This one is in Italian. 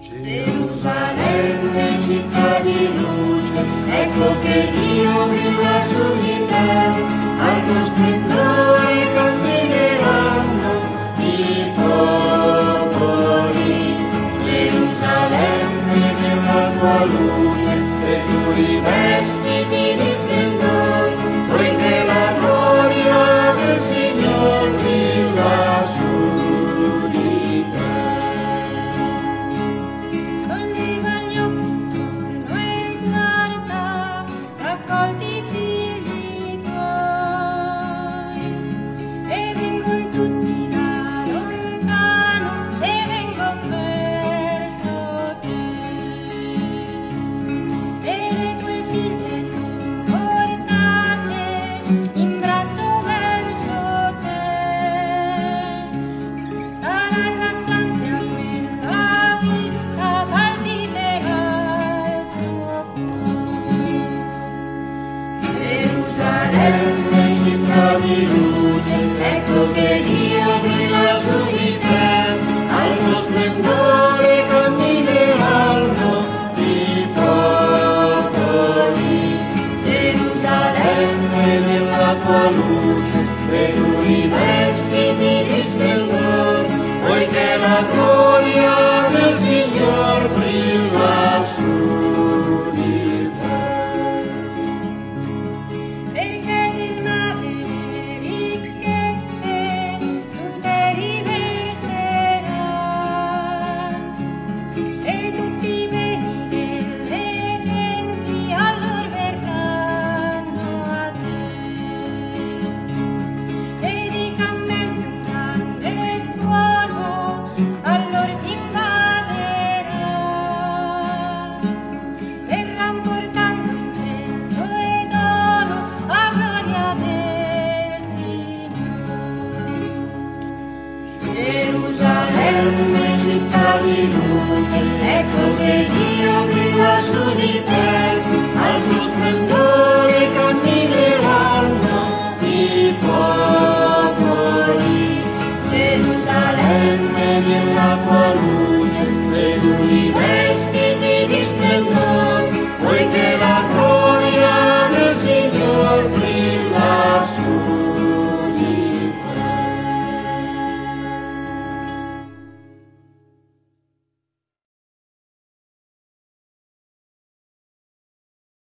Gerusalemme, città di luce, ecco che Dio brilla su di te, al tuo splendore cammineranno i popoli. Gerusalemme, nella tua luce, e tu rivestiti di splendore, poiché la gloria del Signore brilla su di te. Solleva gli occhi intorno e guarda, raccolti i figli tuoi, e vengon tutti da lontano, e vengon verso te. E le tue figlie son portate in braccio verso te. Sarai raggiante a quella vista, palpiterà il tuo cuore. Gerusalemme, città di luce, ecco che Dio brilla su di te, al tuo splendore cammineranno i popoli. Gerusalemme, nella tua luce, e tu rivestiti di splendore, poiché la gloria del Signor brilla su di te. Perché del mare le ricchezze su te riverseranno, e tutti i beni delle genti allor verranno a te. Ed i cammelli un grande stuono allor ti invaderà, verran portando incenso e dono a gloria del Signore. Gerusalemme, città di luce, ecco che Dio brilla su di te,